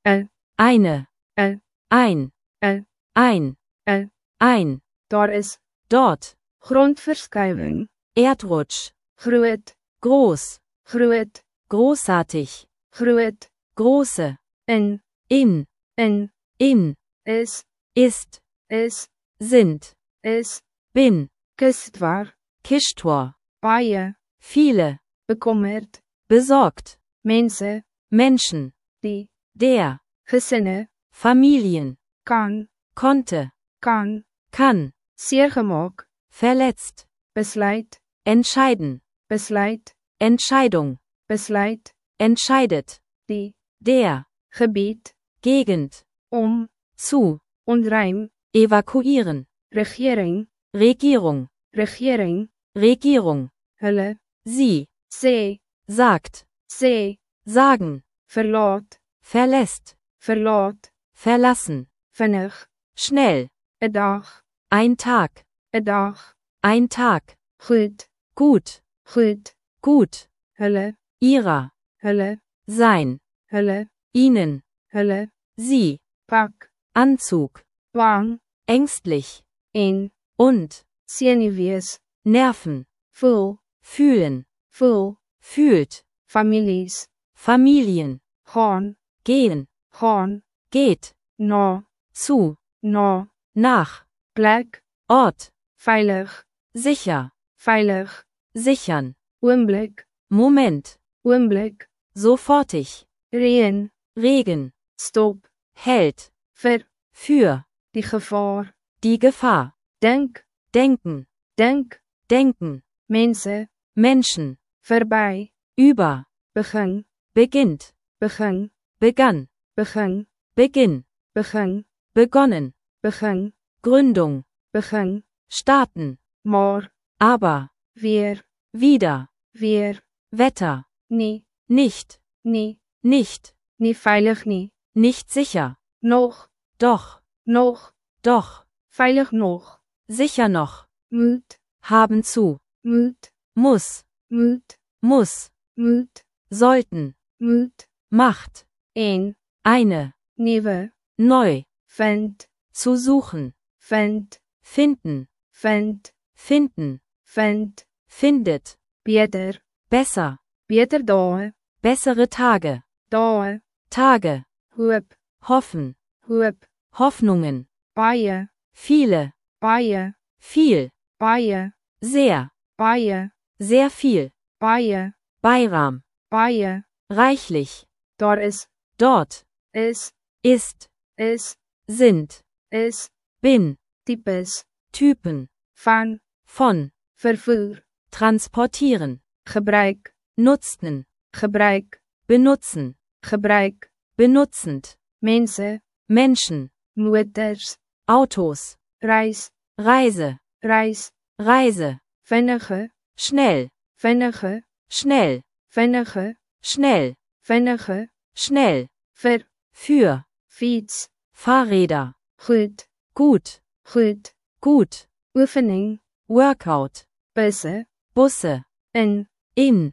eine, een, ein, een, ein, een. ein, Daar is dort, grondverskuiwing. Erdrutsch, Groot, groß, groot, großartig, groot. große, In, in, in, is, ist, sind, is. bin, Kustwaar, Kischtor, baie, viele, bekommerd. besorgt, Mense, Menschen, die, der, gesinne, Familien, kan, konnte, kan. kann, Seergemaak, verletzt, besluit, entscheiden, besluit, Entscheidung, besluit. entscheidet, Die, der, gebied, Gegend, om, zu, onruim. evakuieren, Regering, Regierung, regering. Regierung, Hulle, sie, sê, sagt, sê. sagen, Verlaat, verlässt, verlaat. verlassen, Vinnig, schnell, 'n dag, ein Tag, 'n dag. ein Tag, Goed, gut, goed. gut, Hulle, ihrer, hulle, sein, hulle, ihnen, hulle. sie, Pak, Anzug, bang, ängstlich, en, und, senuwees. Nerven, Voel, fühlen, voel. fühlt, Families, Familien, gaan, gehen, gaan. geht, Na, zu, na. nach, Plek, Ort, veilig, sicher, veilig. sichern, Oomblik, Moment, oomblik. sofortig, Reën, Regen, stop. hält, Vir, für, die gevaar. die Gefahr, Denk, denken, denk. denken, Mense, Menschen, verby. über, Begin, beginnt, begin, begann, begin, Beginn, begin, begonnen, begin, Gründung, begin. starten, Maar, aber, weer, wieder, weer. Wetter, Nie, nicht, nie, nicht, nie veilig nie. nicht sicher, Nog, doch, doch, veilig nog. sicher noch, Moet, haben zu, moet, muss, moet, muss, moet, sollten, moet. macht, En, eine, nieuwe. neu, Vind, zu suchen, vind, finden, vind, finden, vind. findet, Beter, besser, beter dae, bessere Tage, dae. Tage, Hoop, hoffen, hoop. Hoffnungen, Baie, viele, baie, viel, baie, sehr, baie, sehr viel, baie, Beiram, baie. reichlich, Daar is, dort, is, ist, sind, is. bin, Types, Typen, van, von, vervoer. transportieren, Gebruik, nutzten, gebruik, benutzen, gebruik. benutzend, Mense, Menschen, motors. Autos, Reis, Reise, reis. Reise, Vinnige, schnell, vinnige, schnell, vinnige, schnell, vinnige. schnell, Vir, für, fiets. Fahrräder, Goed, gut, goed. gut, Oefening, Workout, busse. Busse, In, in,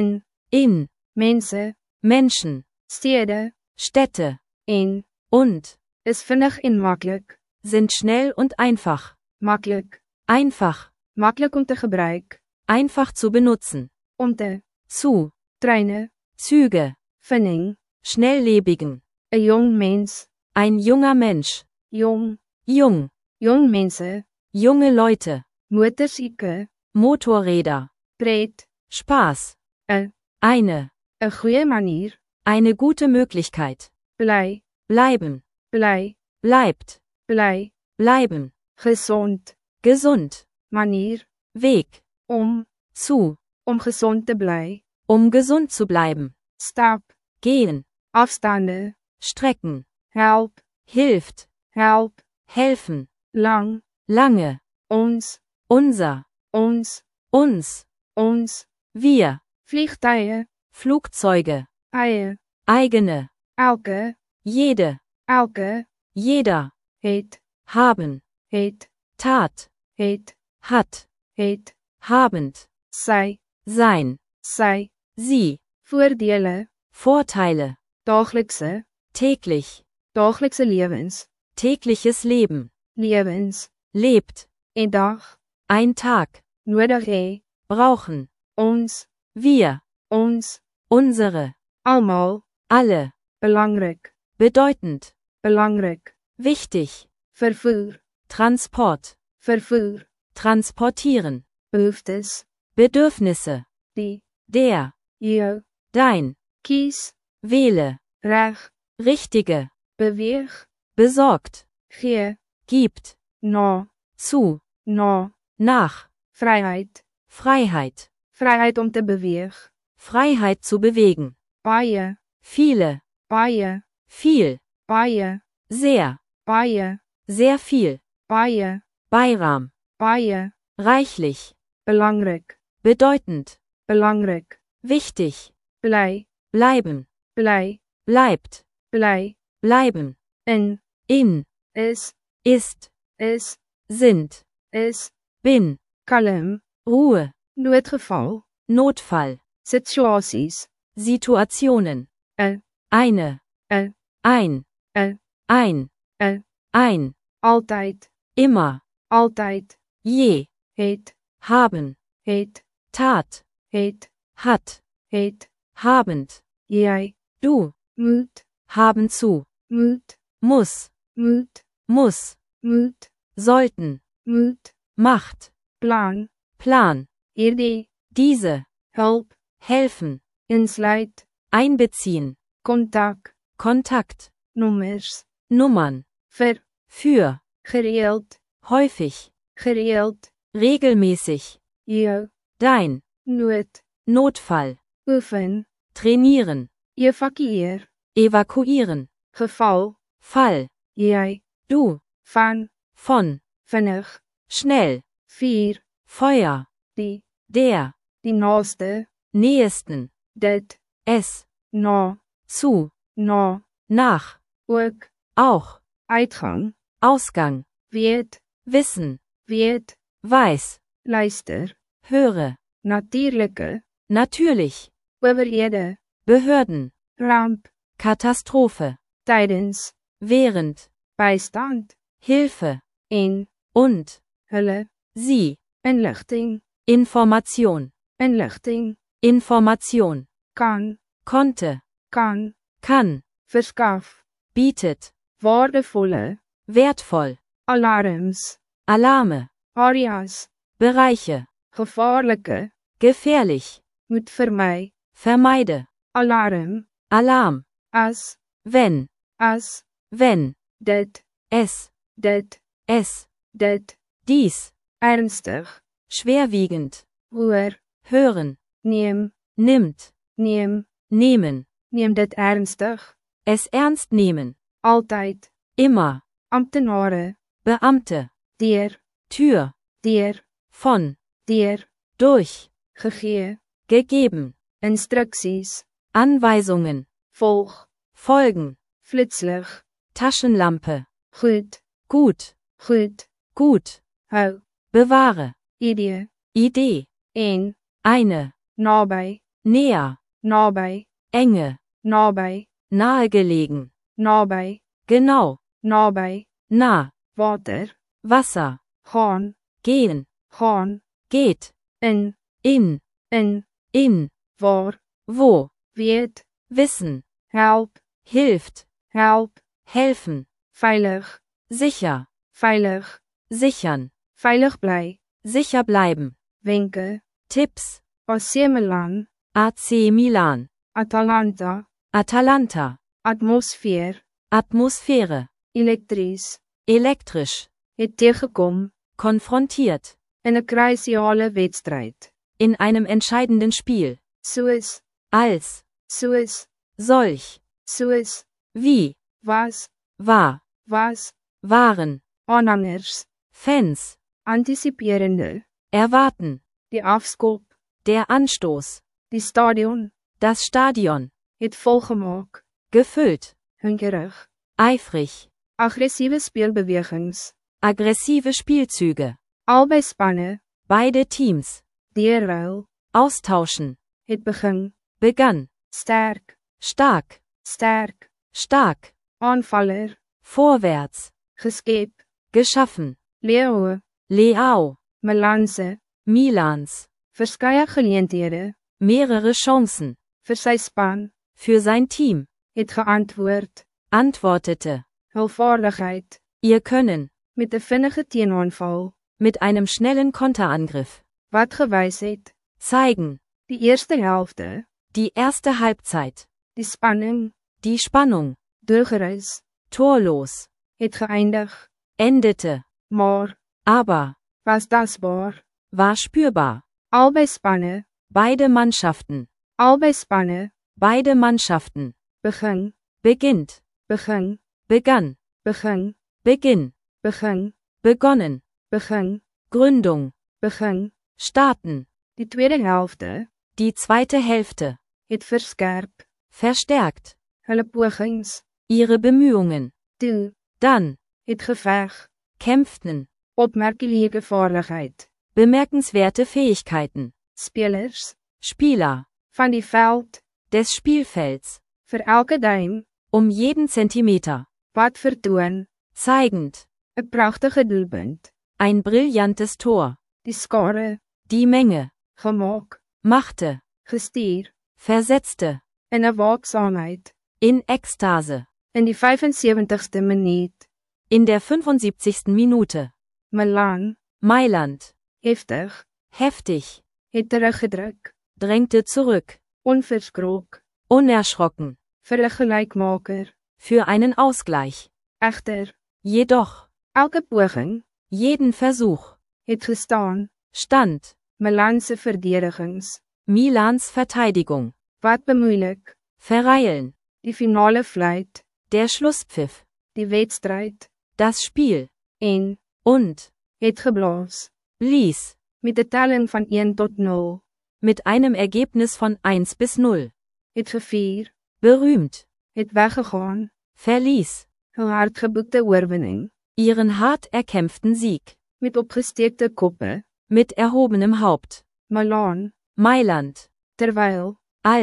in. Mense, Menschen, stede. Städte, En, und, is vinnig en makkelijk. sind schnell und einfach, Makkelijk, einfach, makkelijk om te gebruik. einfach zu benutzen, Om te, zu, treinen. Züge, Vinning, schnelllebigen, een jong mens. ein junger Mensch, Jong, jung, jong mense. junge Leute, Motorsieke, Motorräder, pret. Spaß, eine, Een goede manier. eine gute Möglichkeit, Blij, bleiben, blij, bleibt, blij. bleiben, Gezond, gesund, manier. Weg, Om, zu, om gezond te blij. gesund zu bleiben, Stap, gehen, afstanden. strecken, Help, hilft, help. helfen, Lang, lange, ons, unser, ons, uns, ons. wir, Vliegtuigen, Flugzeuge, eie. eigene, Elke, jede, elke. jeder, Het, haben, het, tat, het, hat, het. habend, Sy, sein, sy. sie, Voordele, Vorteile, daaglikse, täglich, daaglikse lewens, tägliches Leben, lewens, lebt, en dag, ein Tag, nodig hê, brauchen, ons, wir, ons, unsere, almal, alle, belangrik, bedeutend, belangrik, wichtig, vervoer, Transport, vervoer, transportieren, behoeftes, Bedürfnisse, die, der, jou, dein, kies, wähle, reg, richtige, beweeg, besorgt, gee, gibt, na, zu, na, nach, vryheid, Freiheit, vryheid om te beweeg, Freiheit zu bewegen, baie, viele, baie, viel, baie, sehr, baie, sehr viel, baie, Beiram, baie, reichlich, belangrik, bedeutend, belangrik, wichtig, bly, bleiben, bly, bleibt, bly, bleiben, in, in, is, ist, sind, is, bin, kalm, Ruhe, noodgeval, Notfall, situasies, Situationen, een, eine, een, ein, een, ein, een, ein, altyd, immer, altyd, je, het, haben, het, Tat, het, hat, het, habend, jy, du, moet, haben zu, moet, muss, moet, muss, moet, sollten, moet, Macht, plan, Plan, hierdie, diese, help, helfen, insluit, einbeziehen, kontak, Kontakt, nommers, Nummern, vir, für, gereeld, häufig, gereeld, regelmäßig, jou, dein, nood, Notfall, oefen, trainieren, evakueer, evakuieren, geval, Fall, jy, du, van, von, vinnig, schnell, vier, Feuer, die naaste, nähesten, dit, es, na, zu, na, nach, ook, auch, uitgang, Ausgang, weet, wissen, weet, weiß, luister, höre, natuurlike, natürlich, owerhede, Behörden, ramp, Katastrophe, tydens, während, bystand, Hilfe, en, und, hulle, sie, inligting, Information, inligting, Information, kan, konnte, kan, kann, verskaf, bietet, waardevolle, wertvoll, alarms, Alarme, areas, Bereiche, gevaarlike, gefährlich, moet vermy, vermeide, alarm, Alarm, as, wenn, wenn, dit, es, dies, ernstig, schwerwiegend, hoor, hören, neem, nimmt, neem, nehmen, neem dit ernstig, es ernst nehmen, altyd, immer, amptenare, Beamte, deur, Tür, von, deur, durch, gegee, gegeben, instruksies, Anweisungen, volg, folgen, flitslig, Taschenlampe, goed, gut, goed, gut, hou, bewahre, idee, Idee, en, eine, naby, näher, naby, enge, naby, nahegelegen, naby, genau, naby, nah, water, Wasser, gaan, gehen, gaan, geht, in, in, waar, wo, weet, wissen, help, hilft, help, helfen, veilig, sicher, veilig, sichern, veilig bly, sicher bleiben, wenke, Tipps, AC Milan, AC Milan, Atalanta, Atalanta, atmosfeer, Atmosphäre, elektries, elektrisch, het tegekom, konfrontiert, in 'n kruisiale wedstryd, in einem entscheidenden Spiel, soos, als, soos, solch, soos, wie, was, war, was, waren, aanhangers, Fans, antisiperende, erwarten, die afskop, der Anstoß, die stadion, das Stadion, het volgemaak, gefüllt, hunkerig, eifrig, aggressiewe speelbewegings, aggressive Spielzüge, albei spanne, beide Teams, deurruil, austauschen, het begin, begann, sterk, stark, sterk, stark, aanvaller, vorwärts, geskep, geschaffen, leeuw, Leao, melanse, Milans, verskeie geleenthede, mehrere Chancen, vir sy span, für sein Team, het geantwoord, antwortete, hul vaardigheid, ihr Können, met 'n vinnige teenaanval, mit einem schnellen Konterangriff, wat gewys het, zeigen, die eerste helfte, die erste Halbzeit, die spanning, die Spannung, doelgerus, torlos, het geëindig, endete, maar, aber, was dasbaar, war spürbar, albei spanne, beide Mannschaften, beide Mannschaften, begin, beginnt, begin, begann, begin, Beginn, begin, begonnen, begin, Gründung, begin, starten, die tweede helfte, die zweite Hälfte, het verskerp, verstärkt, hulle pogings, ihre Bemühungen, toe, dann, het geveg, kämpften, opmerkelijke vaardigheid, bemerkenswerte Fähigkeiten, spelers, Spieler, van die veld, des Spielfelds, vir elke duim, jeden Zentimeter, wat vertoon, zeigend, 'n pragtige doelpunt, ein brillantes Tor, die skare, die Menge, gemaak, machte, gestuur, versetzte, in 'n waaksaamheid, in Ekstase, in die 75ste minuut, in der 75. Minute, Milan, Mailand, heftig, heftig, het teruggedruk, drängte zurück, onverskrok, unerschrocken, vir 'n gelykmaker, für einen Ausgleich, egter, jedoch, elke poging, jeden Versuch, het gestaan, stand, Milan se verdedigings, Milans Verteidigung, wat bemoeilik, verreilen, die finale fluit, der Schlusspfiff, die wedstryd, das Spiel, en, und, het geblaas, blies, met 'n telling van 1 tot 0, mit einem Ergebnis von 1 bis 0, het gevier, berühmt, het weggegaan, verließ, hul hardgeboekte oorwinning, ihren hart erkämpften Sieg, met opgesteekte koppe, mit erhobenem Haupt, Milan, Mailand, terwyl,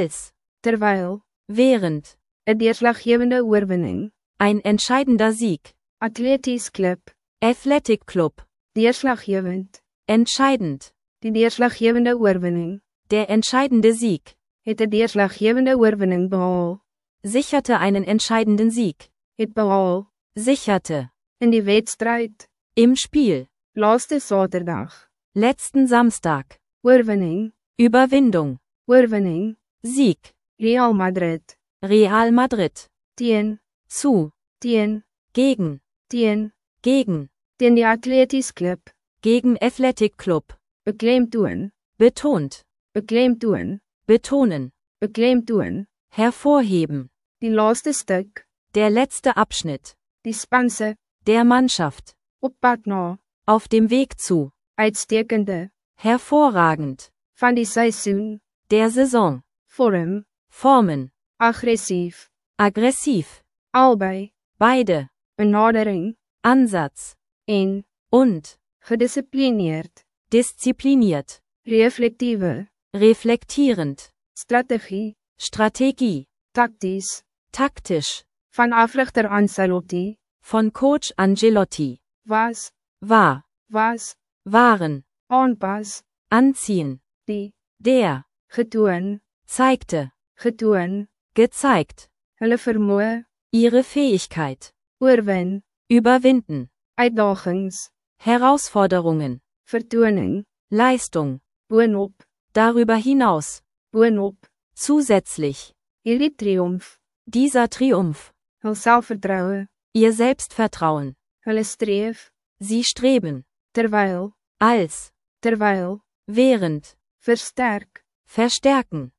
während, 'n deurslaggewende oorwinning, ein entscheidender Sieg, Athletisch Club, Athletic Club, deurslaggewend, entscheidend, die deurslaggewende oorwinning, der entscheidende Sieg, het 'n deurslaggewende oorwinning behaal, sicherte einen entscheidenden Sieg, het behaal, sicherte, in die wedstryd, im Spiel, laaste Saterdag, letzten Samstag, oorwinning, Überwindung, oorwinning, Sieg, Real Madrid, Real Madrid, teen, zu, teen, gegen, teen, gegen, teen die Athletisch Club, gegen Athletic Club, beklemtoon, betont, beklemtoon, betonen, beklemtoon, hervorheben, die laaste stuk, der letzte Abschnitt, die spanse, der Mannschaft, op pad na, auf dem Weg zu, uitstekende, hervorragend, van die seisoen, der Saison, vorm, formen, aggressief, aggressiv, albei, beide, benadering, Ansatz, en, und, gedisciplineerd, diszipliniert, reflectieve, reflektierend, strategie, Strategie, taktisch, taktisch, van afrigter Ancelotti, von Coach Ancelotti, was, was, waren, aanpas, anziehen, die, der, getoon, zeigte, getoon, gezeigt, hulle vermoë, ihre Fähigkeit, oorwin, überwinden, uitdagings, Herausforderungen, vertoning, Leistung, boonop, darüber hinaus, boonop, zusätzlich, hierdie triomf, dieser Triumph, hul selfvertroue, ihr Selbstvertrauen, hulle streef, sie streben, terwyl, als, während, versterk, verstärken,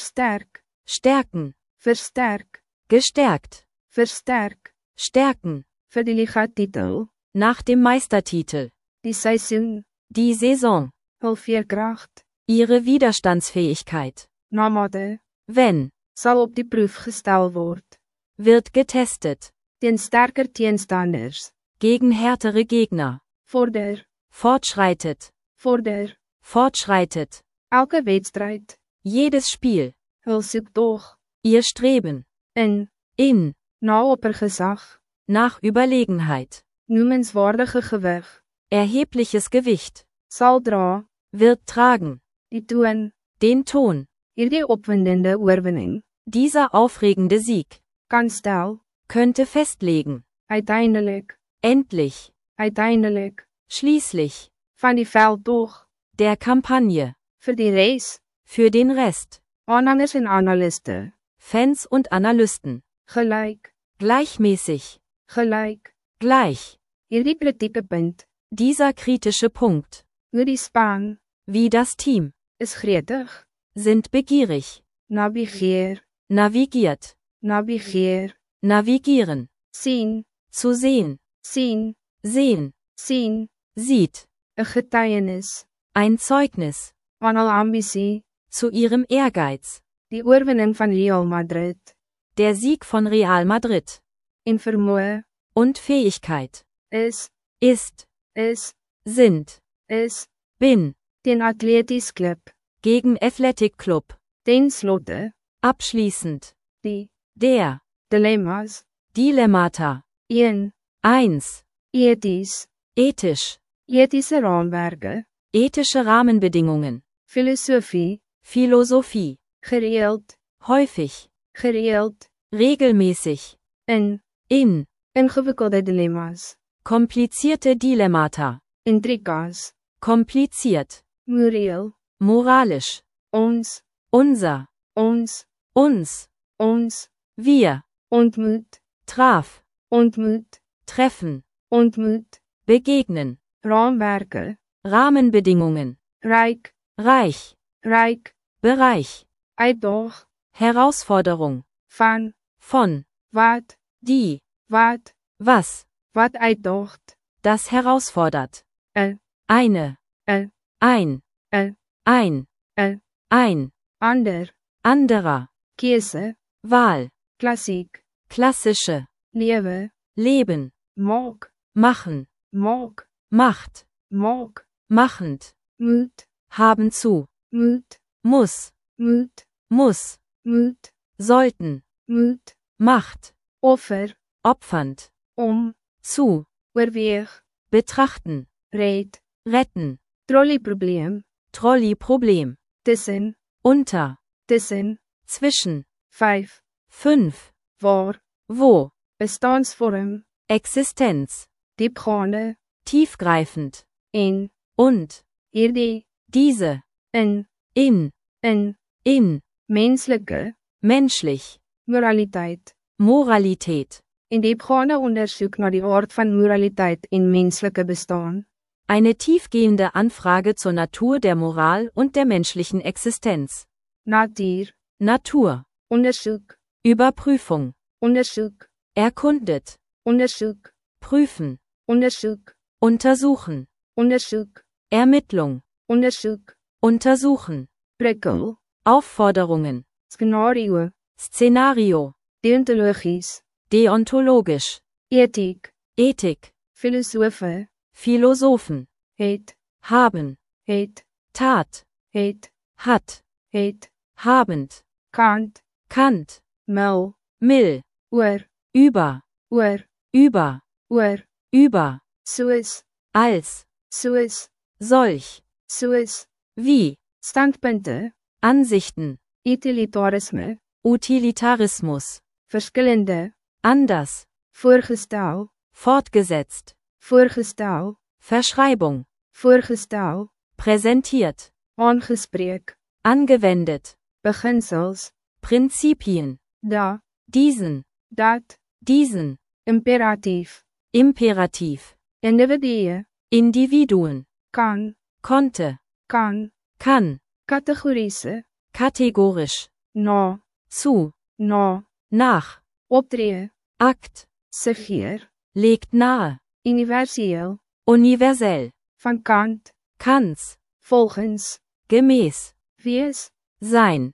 stärken, gestärkt, stärken, vir die ligatitel, nach dem Meistertitel, die seisoen, die Saison, hul veerkracht, ihre Widerstandsfähigkeit, namate, wenn, sal op die proef gestel word, wird getestet, teen sterker teenstanders, gegen härtere Gegner, vorder, fortschreitet, elke wedstryd, jedes Spiel, hul soek tog, ihr Streben, in, na oppergesag, nach Überlegenheit, noemenswaardige gewig, erhebliches Gewicht, sal dra, wird tragen, die toon, den Ton, hierdie opwindende oorwinning, dieser aufregende Sieg, kan stel, könnte festlegen, uiteindelik, endlich, uiteindelik, schließlich, van die veldtog, der Kampagne, vir die res, für den Rest, aanhangers en analiste, Fans und Analysten, gelijk, gleichmäßig, gelijk, gleich, hierdie kritieke punt, dieser kritische Punkt, hoe die span, wie das Team, is gretig, sind begierig, navigeer, navigiert, navigeer, navigieren, sien, zu sehen, sien, sehen, sien, sieht, 'n getuienis, ein Zeugnis, van hul ambisie, zu ihrem Ehrgeiz, die oorwinning van Real Madrid, der Sieg von Real Madrid, en vermoë, und Fähigkeit, is, ist, sind, bin, teen Atleties Klub, gegen Athletic Club, ten slotte, abschließend, die, der, dilemma's, Dilemmata, 1, 1, ethisch, ethische raamwerke, ethische Rahmenbedingungen, filosofie, Philosophie, gereeld, häufig, regelmäßig, in, ingewikkelde dilemma's, komplizierte Dilemmata, intrikas, kompliziert, moreel, moralisch, ons, unser, uns, wir, ontmoet, traf, ontmoet, treffen, ontmoet, begegnen, raamwerke, Rahmenbedingungen, rijk, reich, Bereich, uitdaag, Herausforderung, van, von, wat, die, wat, was, wat uitdaagt, das herausfordert, eine, ein, 'n ein, ander, anderer, keuse, Wahl, klassiek, klassische, lewe, Leben, maak, machen, maak, macht, maak, machend, moet, haben zu, moet, muss, moet, muss, moet, sollten, moet, macht, offer, opfernd, om, zu, oorweeg, betrachten, red, retten, trolleyprobleem, Trolley-Problem, tussen, unter, zwischen, 5, 5, waar, wo, bestaansvorm, Existenz, diepgaande, tiefgreifend, en, und, hierdie, diese, in, menslike, menschlich, moraliteit, Moralität, en diepgaande ondersoek na die aard van moraliteit en menslike bestaan, eine tiefgehende Anfrage zur Natur der Moral und der menschlichen Existenz, natuur, Natur, ondersoek, Überprüfung, ondersoek, erkundet, ondersoek, prüfen, ondersoek, untersuchen, ondersoek, Ermittlung, ondersoek, untersuchen, prikkel, Aufforderungen, scenario, Szenario, deontologisch, deontologisch, ethiek, Ethik, filosofe, Philosophen, het, haben, Tat, hat, habend, kant, Kant, mil, mill, oor, über, oor, über, oor, über, soos, als, soos, solch, soos, wie, standpunte, Ansichten, utilitarisme, Utilitarismus, verskillende, anders, voorgestel, fortgesetzt, voorgestel, Verschreibung, voorgestel, präsentiert, aangespreek, angewendet, beginsels, Prinzipien, da, diesen, dat, diesen, imperatief, Imperativ, individue, Individuen, kan, konnte, kan, kann, kategoriese, kategorisch, na, zu, na, nach, optree, Akt, suggeer, legt nahe, universeel, universell, van kant, Kants, volgens, gemäß, wees, sein,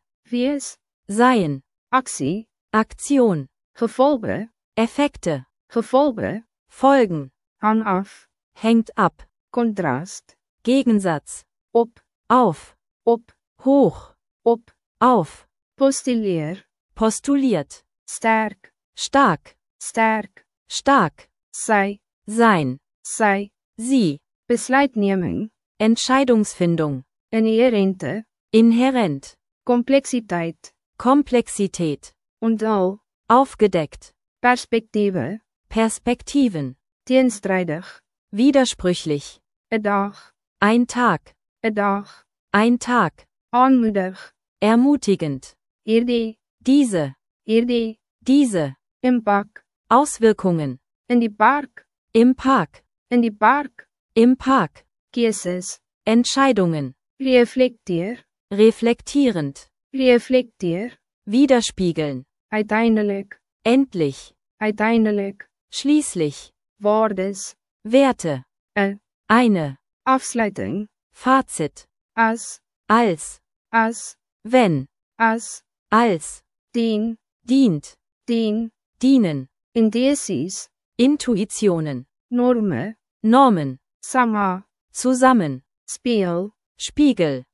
seien, aksie, Aktion, gevolge, Effekte, gevolge, Folgen, hang af, hängt ab, contrast, Gegensatz, op, auf, hoch, op, auf, postuleer, postuliert, sterk, stark, sterk, stark, sy, sein, sy, sie, besluitneming, Entscheidungsfindung, inherente, inhärent, kompleksiteit, Komplexität, onthul, aufgedeckt, perspektiewe, Perspektiven, teenstrydig, widersprüchlich, 'n dag, ein Tag, 'n dag, ein Tag, aanmoedig, ermutigend, hierdie, diese, diese, impak, Auswirkungen, in die park, im Park, in die park, im Park, keuses, Entscheidungen, reflekteer, reflektierend, widerspiegeln, uiteindelik, endlich, schließlich, waardes, Werte, 'n eine, afsluiting, Fazit, as, als, wenn, als, dien, dient, dienen, indesies, Intuitionen, norme, Normen, sama, zusammen, speel, Spiegel,